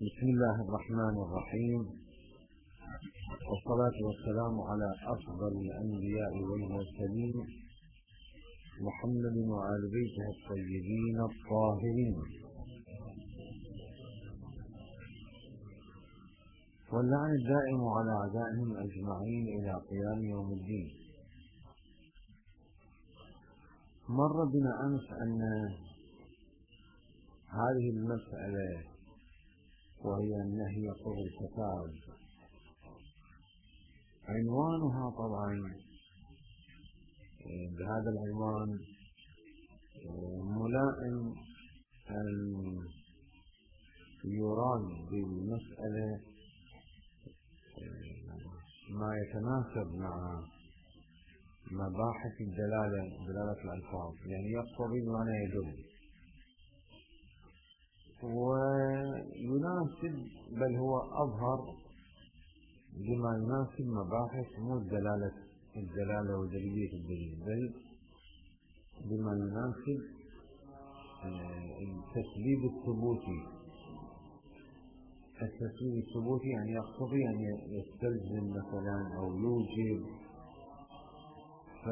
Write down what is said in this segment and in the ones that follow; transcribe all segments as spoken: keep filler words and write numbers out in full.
بسم الله الرحمن الرحيم، والصلاة والسلام على أفضل الأنبياء والمرسلين محمد وآل بيته الطيبين الطاهرين، واللعن الدائم على أعدائهم أجمعين إلى قيام يوم الدين. مر بنا أمس أن هذه المسألة وهي النهي عن الفساد عنوانها طبعا بهذا العنوان ملائم أن يراد بالمسألة ما يتناسب مع مباحث الدلالة دلالة الألفاظ، يعني يقتضي بمعنى يدل ويناسب، بل هو أظهر بما يناسب مباحث مو الدلالة الدلالة ودليلية الدليل، بل بما يناسب التسبيب الثبوتي. التسبيب الثبوتي يعني يقتضي أن يستلزم مثلا أو يوجب، ف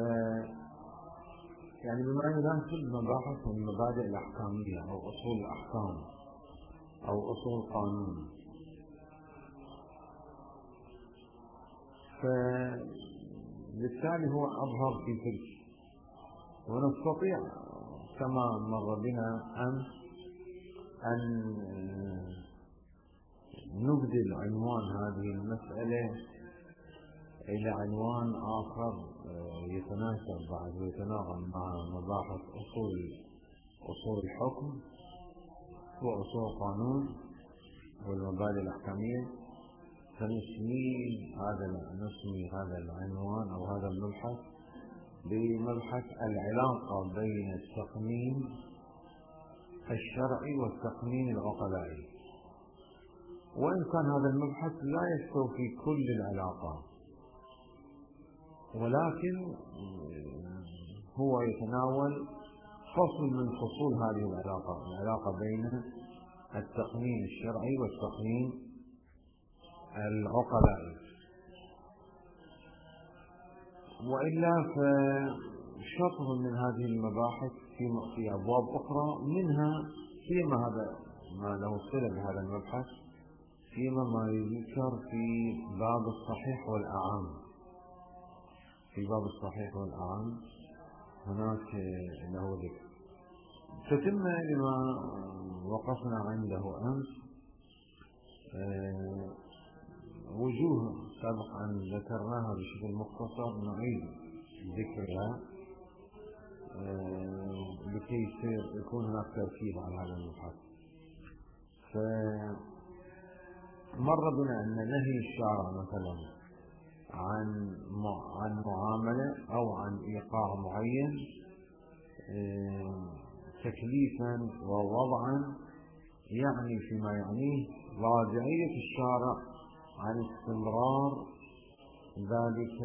يعني بما يناسب مباحث المبادئ الأحكامية أو أصول الأحكام أو أصول القانون. فبالتالي هو أظهر في تلك، ونستطيع كما مر بنا أن أن نبدل عنوان هذه المسألة إلى عنوان آخر يتناسب بعد ويتناغم مع مباحث أصول أصول الحكم وأصول القانون والمبادئ الأحكامية. فنسمي هذا نسمي هذا العنوان أو هذا المبحث بمبحث العلاقة بين التقنين الشرعي والتقنين العقلائي، وإن كان هذا المبحث لا يستوفي كل العلاقة، ولكن هو يتناول فصل من فصول هذه العلاقة، العلاقة بين التقنين الشرعي والتقنين العقلائي. وإلا فشطر من هذه المباحث في في أبواب أخرى، منها فيما هذا ما له صلة بهذا المبحث، فيما ما يذكر في باب الصحيح والأعام. في باب الصحيح والأعام هناك له ذكر. فتم لما وقفنا عنده أمس وجوه سبق أن ذكرناها بشكل مختصر، نعيد ذكرها لكي يكون هناك تركيز على هذا المبحث. فمر بنا أن نهي الشارع مثلا عن عن معاملة أو عن إيقاع معين تكليفا ووضعا، يعني فيما يعنيه راجعية الشارع عن استمرار ذلك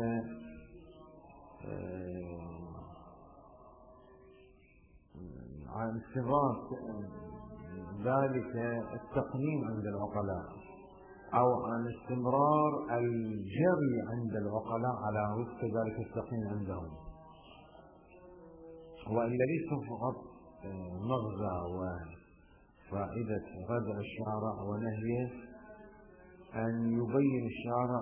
عن استمرار ذلك التقنين عند العقلاء، أو عن استمرار الجري عند العقلاء على وفق ذلك التقنين عندهم، وإلا ليس فقط مغزى وفائدة ردع الشارع ونهيه أن يبين الشارع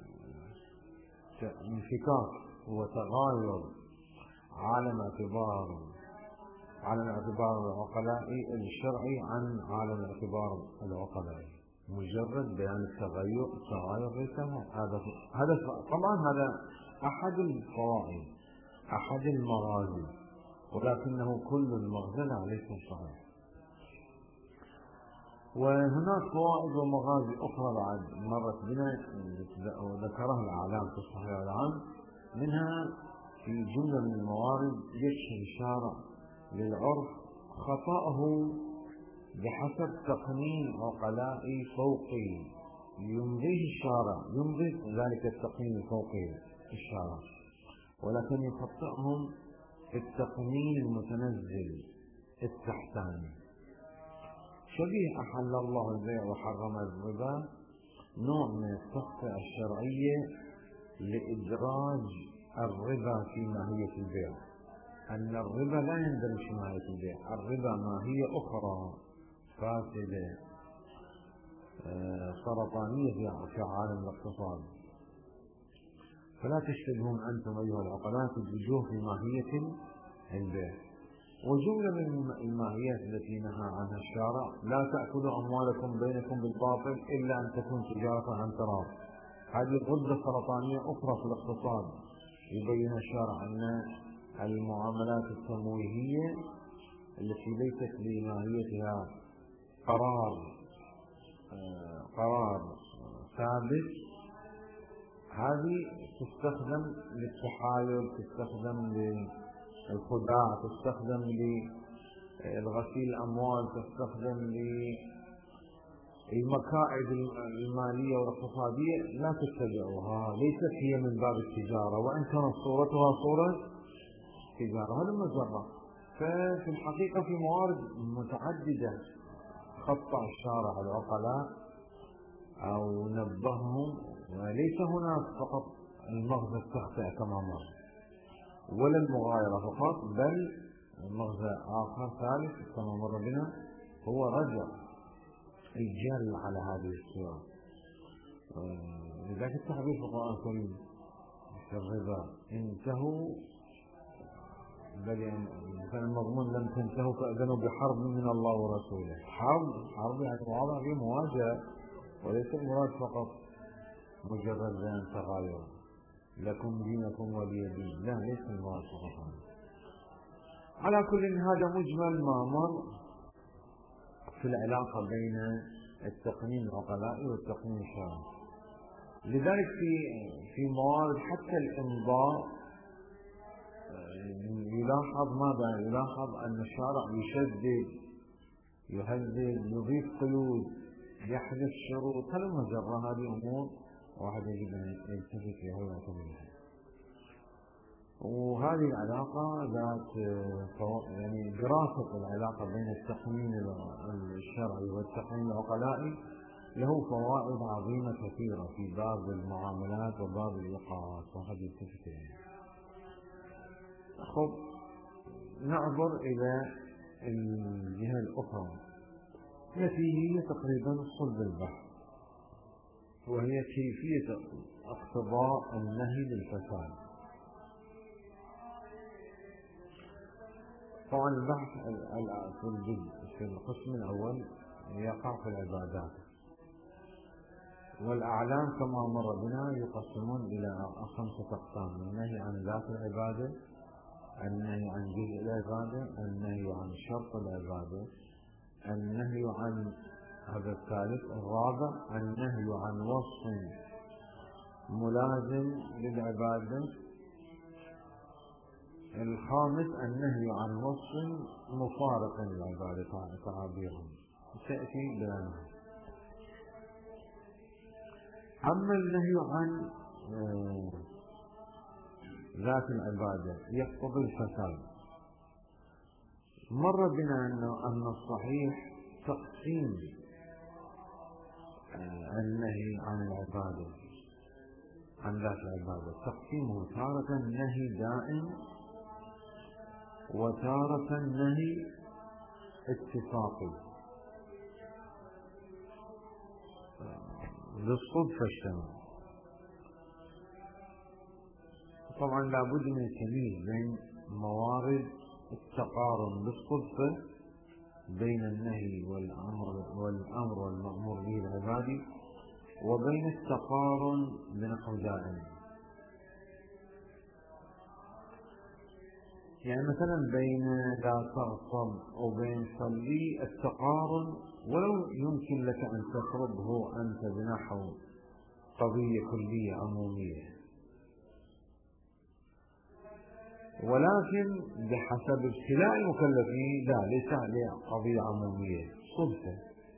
انفكاك وتغاير عالم اعتبار عالم اعتبار العقلاء الشرعي عن عالم اعتبار العقلاء. مجرد بيان التغير التغاير ليس هذا هذا طبعا هذا أحد الفوائد أحد المغازي، ولكنه كل المغزى ليس صحيح. وهناك فوائد ومغازي أخرى بعد مرت بنا وذكرها الأعلام في الصحيح والعام. منها في جملة من الموارد يشهر الشارع للعرف خطأه بحسب تقنين عقلائي فوقي يمضيه الشارع، يمضي ذلك التقنين الفوقي الشارع، ولكن يخطئهم في التقنين المتنزل التحتاني. شبيه أحل الله البيع وحرم الربا، نوع من التخطئة الشرعية لإدراج الربا في ماهية البيع، أن الربا لا يندرج في ماهية البيع، الربا ماهية أخرى فاسدة سرطانية في عالم الاقتصاد. فلا تشتبهون أنتم أيها العقلاء تدرجوه في ماهية البيع. وجملة من الماهيات التي نهى عنها الشارع: لا تأكلوا أموالكم بينكم بالباطل إلا أن تكون تجارة عن تراض. هذه غدة سرطانية أخرى في الاقتصاد. يبين الشارع أن المعاملات التمويهية التي ليست بماهيتها قرار آه قرار ثابت، هذه تستخدم للتحايل، تستخدم للخداع، تستخدم لغسيل الأموال، تستخدم للمكائد المالية والاقتصادية. لا تتبعوها، ليست هي من باب التجارة، وإن كانت صورتها صورة تجارة. هذا مجرد. ففي الحقيقة في موارد متعددة خطأ الشارع العقلاء أو نبههم، وليس هنا فقط المغزى التخطئة كما مر، ولا المغايرة فقط، بل مغزى آخر ثالث كما مر بنا هو رجع الجل على هذه الصورة. لذلك التعبير في القرآن الكريم في الربا: انتهوا، بل يعني كان المضمون لم تنتهوا فأذنوا بحرب من الله ورسوله. حرب حرب يعني واضح في مواجهة، وليس المراد فقط مجرد بيان تغاير لكم دينكم ولي دين، لا، ليس المراد فقط. على كل هذا مجمل ما مر في العلاقة بين التقنين العقلائي والتقنين الشرعي. لذلك في في موارد حتى الإمضاء يلاحظ ماذا؟ يلاحظ أن الشارع يشدد، يهذب، يضيف قيود، يحذف شروط. هل مجرى هذه أمور واحد يجب أن يلتفت لها ويعتبر بها. وهذه العلاقة ذات يعني دراسة العلاقة بين التقنين الشرعي والتقنين العقلائي له فوائد عظيمة كثيرة في باب المعاملات وباب الإيقاعات، واحد يلتفت لها. خب، نعبر إلى الجهة الأخرى التي هي تقريبا صلب البحث، وهي كيفية اقتضاء النهي للفساد. طبعا البحث في الجزء في القسم الأول يقع في العبادات، والأعلام كما مر بنا يقسمون إلى خمسة أقسام: النهي عن ذات العبادة، النهي عن جزء العبادة، النهي عن شرط العبادة، النهي عن هذا الثالث، الرابع النهي عن وصف ملازم للعبادة، الخامس النهي عن وصف مفارق للعبادة تعابيرهم تأتي بيانها. أما النهي عن ذات العبادة يقتضي الفساد. مر بنا أن الصحيح تقسيم النهي عن العبادة عن ذات العبادة، تقسيمه تارة نهي دائم وتارة نهي اتفاقي بالصدفة الشمال. طبعا لابد من التمييز بين موارد التقارن بالصدفة بين النهي والأمر والأمر والمأمور به العبادي، وبين التقارن بنحو دائم. يعني مثلا بين لا تغصب وبين صلي التقارن، ولو يمكن لك أن تقربه أنت بنحو قضية كلية عمومية، ولكن بحسب ابتلاء المكلفين لا، ليس عليه قضية عمومية، صدفة.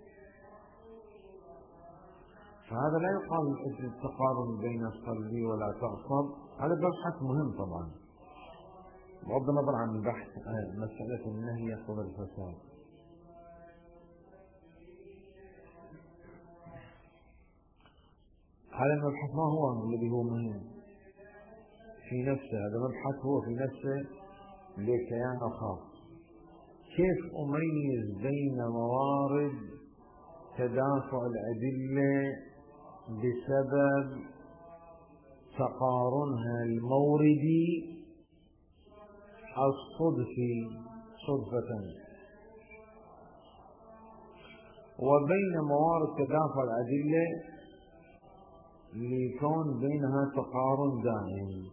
فهذا لا يقال التقارن بين الصلي ولا تغصب. هذا بحث مهم طبعا بغض النظر عن بحث مسألة النهي يقتضي الفساد. هذا المبحث ما هو الذي هو مهم في نفسه، هذا مبحث هو في نفسه لكيان خاص. كيف أميز بين موارد تدافع الأدلة بسبب تقارنها الموردي الصدفي صدفة وبين موارد تدافع الأدلة ليكون بينها تقارن دائم؟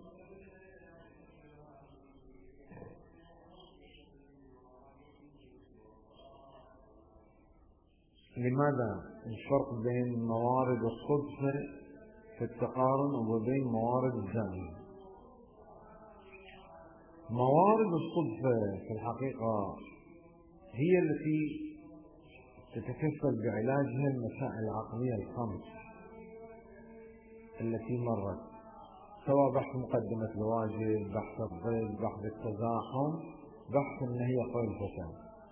لماذا الفرق بين موارد الصدفة في التقارن وبين موارد الدائم؟ موارد الصدفة في الحقيقة هي التي تتكفل بعلاجها المسائل العقلية الخمس التي مرت، سواء بحث مقدمة الواجب، بحث الضد، بحث التزاحم، بحث النهي عن الفساد.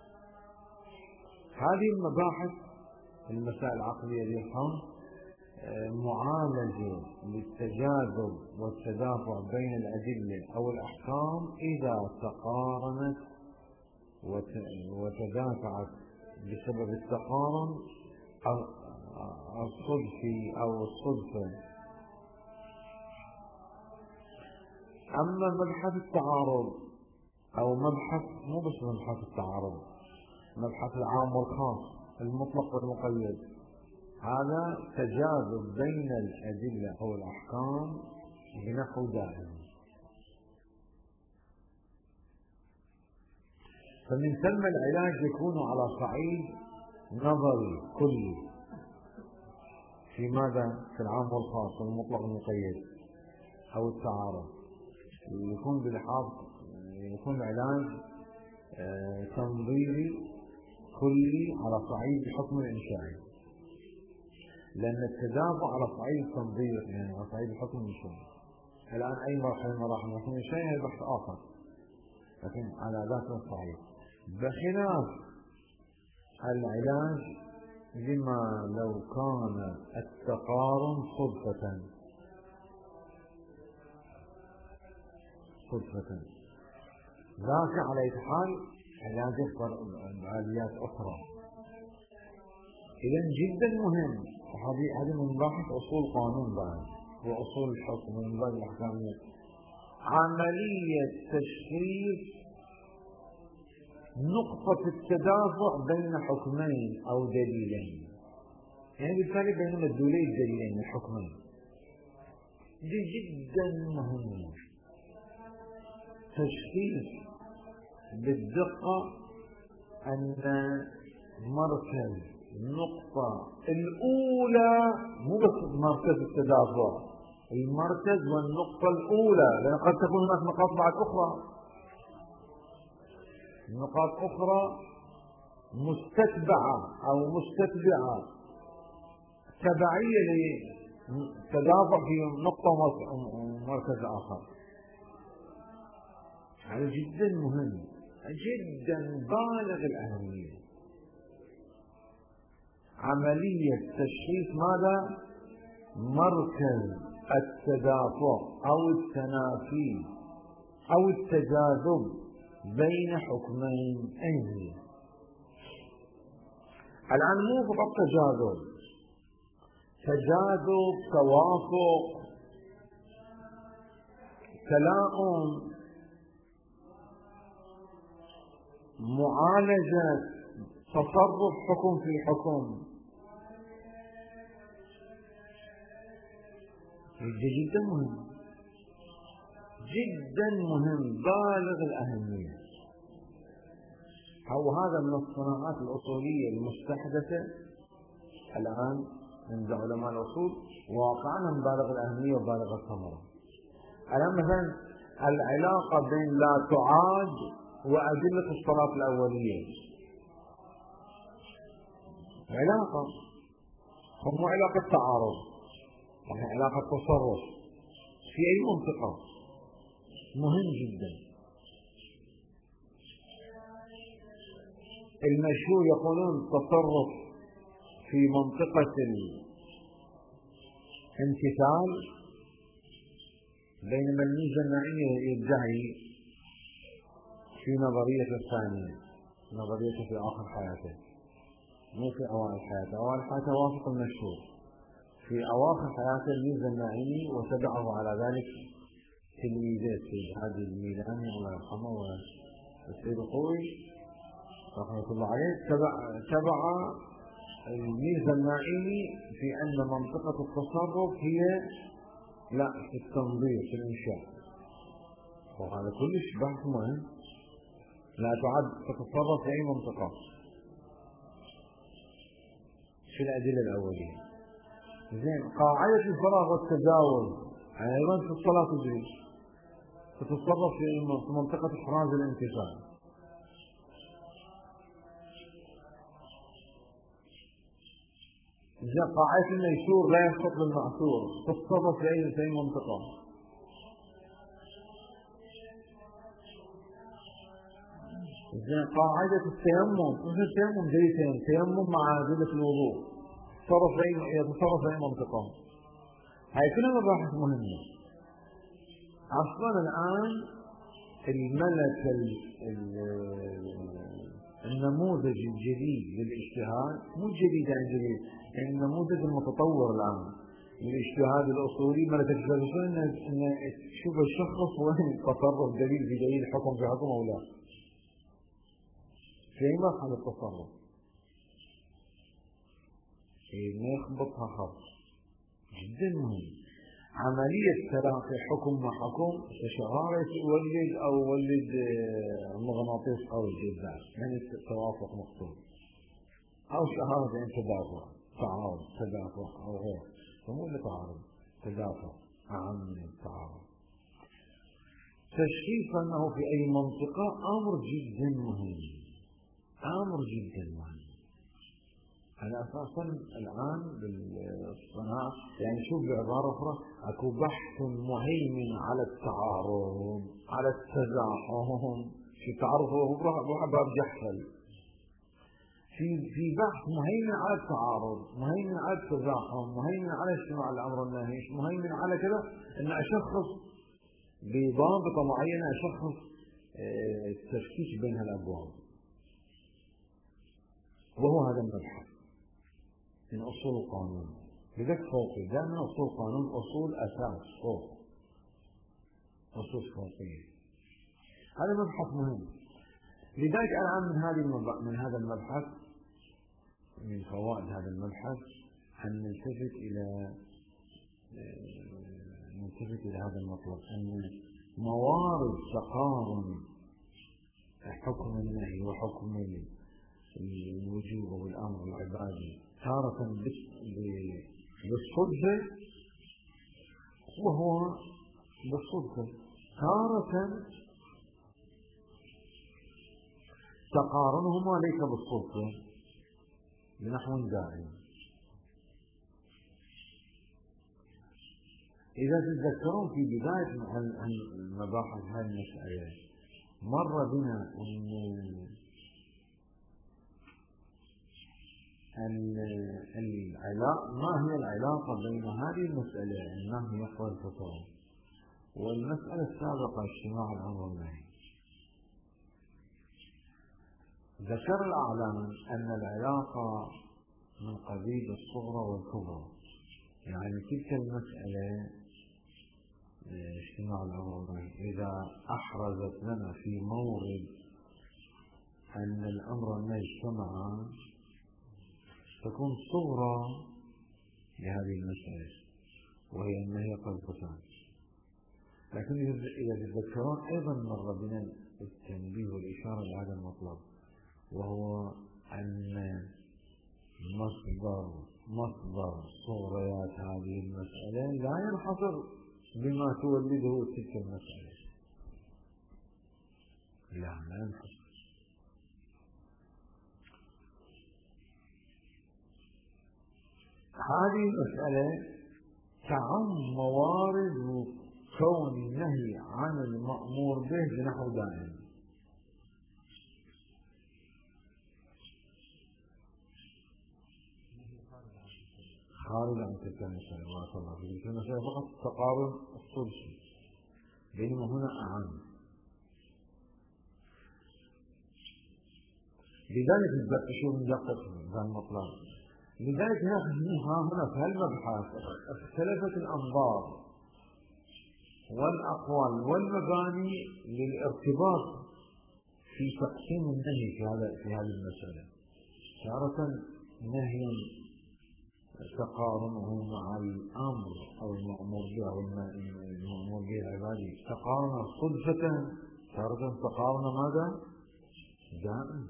هذه المباحث المسائل العقلية الخمس معالجة للتجاذب والتدافع بين الأدلة أو الأحكام إذا تقارنت وتدافعت بسبب التقارن الصدفي أو الصدفة. أما مبحث التعارض أو مبحث مو بس مبحث التعارض، مبحث العام والخاص، المطلق والمقيد، هذا تجاذب بين الأدلة أو الأحكام بنحو دائم. فمن ثم العلاج يكون على صعيد نظري كلي في ماذا؟ في العام والخاص والمطلق والمقيد أو التعارض، يكون بلحاظ يكون العلاج تنظيري كلي على صعيد الحكم الإنشائي، لأن التدافع على صعيد التنظير يعني على صعيد الحكم الإنشائي. الآن أي مرحلة من مراحل الحكم الإنشائي هي بحث آخر، لكن على ذات الصعيد، بخلاف العلاج لما لو كان التقارن صدفة صدفة ذاك على أي حال علاج بعاليات أخرى. إذن جدا مهم، هذه من مباحث أصول قانون بعد وأصول الحكم من باب الأحكامية، عملية تشخيص نقطة التدافع بين حكمين أو دليلين، يعني بالتالي بين مدلولي الدليلين الحكمين. دي جدا مهم، تشخيص بالدقة أن مركز النقطة الأولى مو بس مركز التدافع، المركز والنقطة الأولى، لأن قد تكون هناك نقاط بعد أخرى، نقاط أخرى مستتبعة أو مستتبعة تبعية لتدافع في نقطة ومركز آخر. هذا جدا مهم، جدا بالغ الأهمية، عملية تشخيص ماذا؟ مركز التدافع أو التنافي أو التجاذب بين حكمين. أين الآن مو فقط تجاذب، تجاذب، توافق، تلاؤم، معالجة، تصرف حكم في حكم، جدا مهم، جدا مهم، بالغ الأهمية. أو هذا من الصناعات الأصولية المستحدثة الآن عند علماء الأصول، واقعا بالغ الأهمية وبالغ الثمرة. الآن مثلا العلاقة بين لا تعاد وأدلة الصلاة الأولية، علاقة مو علاقة تعارض، يعني علاقة تصرف في أي منطقة، مهم جدا. المشهور يقولون تصرف في منطقة امتثال، بينما الميزة النوعية يدعي في نظرية الثانية، نظرية في آخر حياته مو في أوائل حياته. أوائل حياته وافق المشهور، في أواخر حياته الميزة النوعية وتبعه على ذلك تلميذه السيد هادي الميلاني الله يرحمه والسيد الخوئي رحمة الله عليه، تبع تبع الميزة النوعية في أن منطقة التصرف هي لا في التنظير في الإنشاء، وهذا كلش بحث مهم، لا تعد تتصرف في أي منطقة. في الأدلة الأولية زين. قاعدة الفراغ والتجاوز أيضا في الصلاة تجري، تتصرف في منطقة إحراز الانتفاع. زين. قاعدة الميسور لا يسقط للمعسور، تتصرف في أي في أي منطقة. زين. قاعدة التيمم، مثل التيمم جريتين، تيمم مع أدلة الوضوء، يتصرف في أي يتصرف في أي منطقة. هاي كلها مباحث مهمة. أصلا الآن الملك النموذج الجديد للاجتهاد، مو الجديد يعني جديد، يعني النموذج المتطور الآن للاجتهاد الأصولي ملك الفلسفة إن شوف الشخص وين تصرف دليل في دليل، حكم في حكم أو لا، في أي مرحلة التصرف ما يخبطها خط جدا مهم. عملية تلاقي حكم مع حكم شغالة تولد أو ولد مغناطيس قوي جدا، يعني توافق مقصود، أو شهادة يعني تدافع، تعارض تدافع أو غير، فمو اللي تعارض تدافع أهم من التعارض. تشخيص أنه في أي منطقة أمر جدا مهم، أمر جدا مهم. على أساسا الآن بالصناعة يعني شوف بعبارة أخرى أكو بحث مهيمن على التعارض، على التزاحم، في تعارض روح باب جحفل، في في بحث مهيمن على التعارض، مهيمن على التزاحم، مهيمن على اجتماع الأمر والنهي، مهيمن على كذا، أن أشخص بضابطة معينة، أشخص التشكيك بين هالأبواب، وهو هذا المبحث من أصول القانون. لذلك فوقي دائما أصول القانون أصول أساس فوق، أصول فوقية. هذا مبحث مهم. لذلك الآن من هذه من هذا المبحث، من فوائد هذا المبحث أن نلتفت إلى نلتفت إلى هذا المطلب، أن موارد تقارن حكم النهي وحكم الوجوب والأمر العبادي تارة بالصدفة، وهو بالصدفة تارة تقارنهما ليس بالصدفة بنحو دائم. إذا تتذكرون في بداية المباحث هذه المسألة مر بنا أن العلاقة، ما هي العلاقة بين هذه المسألة النهي والفطور والمسألة السابقة اجتماع الأمر والنهي. ذكر الأعلام أن العلاقة من قبيل الصغرى والكبرى، يعني تلك المسألة اجتماع الأمر والنهي إذا أحرزت لنا في مورد أن الأمر والنهي اجتمعا تكون صغرى لهذه المسألة، وهي النهي والفطور. لكن إذا تذكرون أيضا مر بنا التنبيه والإشارة لهذا المطلب، وهو أن مصدر مصدر صغريات هذه المسألة لا ينحصر بما تولده تلك المسألة، لا لا ينحصر. هذه المسألة تعم موارد كون النهي عن المأمور به بنحو دائم. خارج عن تلك المسألة. بارك الله فيك. تلك المسألة فقط تقارن الصلصي، بينما هنا أعم. لذلك شو ندقق في المطلب. لذلك ها هنا في هالمبحث اختلفت الأنظار والأقوال والمباني للارتباط في تقسيم النهي في هذا في هذه المسألة. تارة نهي تقارنه مع الأمر أو المأمور به أو المأمور به العبادي تقارن صدفة، تارة تقارن ماذا؟ دائم.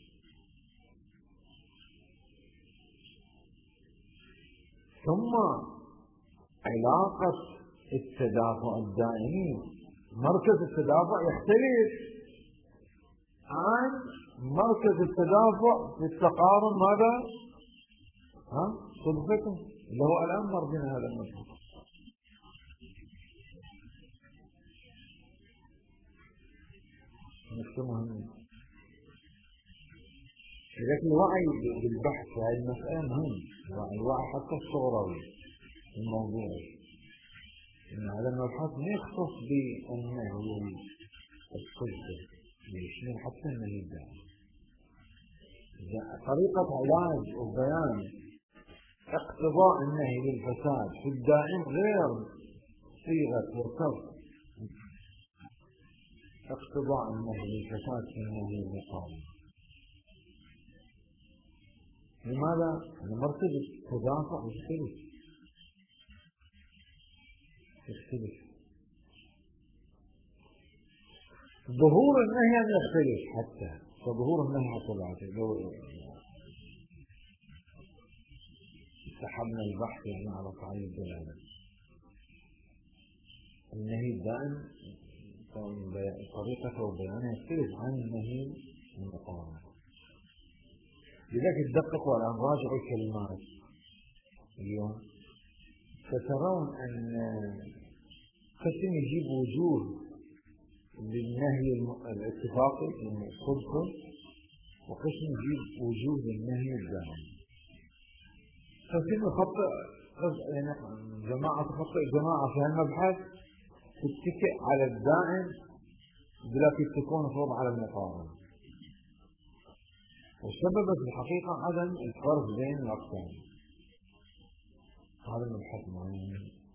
ثم علاقة التدافع الدائمي، مركز التدافع يختلف عن مركز التدافع في التقارن ماذا؟ ها؟ صدفته اللي هو الآن مر بنا هذا المشهد. نقطة مهمة. لكن الوعي بالبحث في هذه المسألة مهم، الوعي حتى الصغروي الموضوعي، إن هذا المبحث ما يختص بالنهي الصدفة، يشمل حتى النهي الدائم. طريقة علاج وبيان اقتضاء النهي للفساد في الدائم غير صيغة وصف اقتضاء النهي للفساد في النهي المقابل. لماذا؟ لأن مركز التدافع يختلف يختلف ظهور النهي أن يختلف، حتى فظهور النهي حتى بعد لو سحبنا البحث يعني على صعيد الدلالة، النهي الدائم طريقته وبيانه يختلف عن النهي المقارن. لذلك تدققوا على راجع الكلمات اليوم سترون أن قسم يجيب وجوه للنهي الاتفاقي الصدفة، وقسم يجيب وجوه للنهي الدائم. فكيف نخطئ يعني جماعة تخطئ جماعة في هالمبحث تتكئ على الدائم بلا تكون فوض على المقارنة، والسبب في الحقيقة عدم الفرق بين الأقسام. هذا المبحث مهم،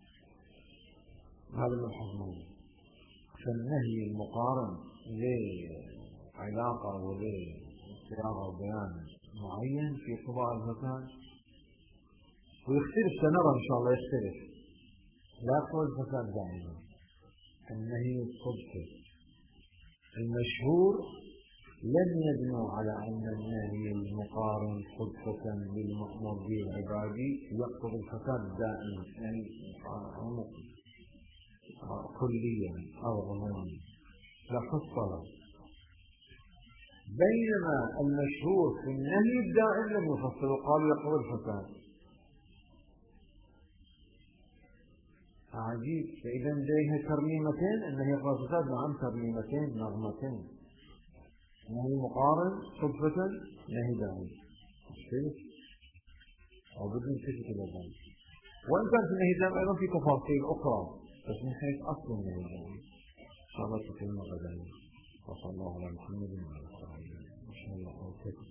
هذا المبحث مهم. فالنهي المقارن لعلاقة ولصياغة وبيان معين في قضاء الفساد، ويختلف سنرى إن شاء الله يختلف، لا يقوى الفساد دائما. النهي الصدفي المشهور لم يبنوا على أن النهي المقارن صدفة للمأمور به العبادي يقتضي الفساد دائما، يعني كليا أو عموما لا حصل. بينما المشهور في النهي الدائم لم يفصل وقالوا يقتضي الفساد. عجيب. فإذا لديها ترميمتين، النهي يقتضي الفساد، نعم ترميمتين نغمتين، نهي مقارن صدفة نهي دائم أو بدون تلك الأدوات. وإن كان في النهي الدائم أيضا في تفاصيل أخرى، بس من حيث أصل النهي الدائم إن شاء الله تكلمنا غدا. وصلى الله على محمد وعلى آله وصحبه وسلم.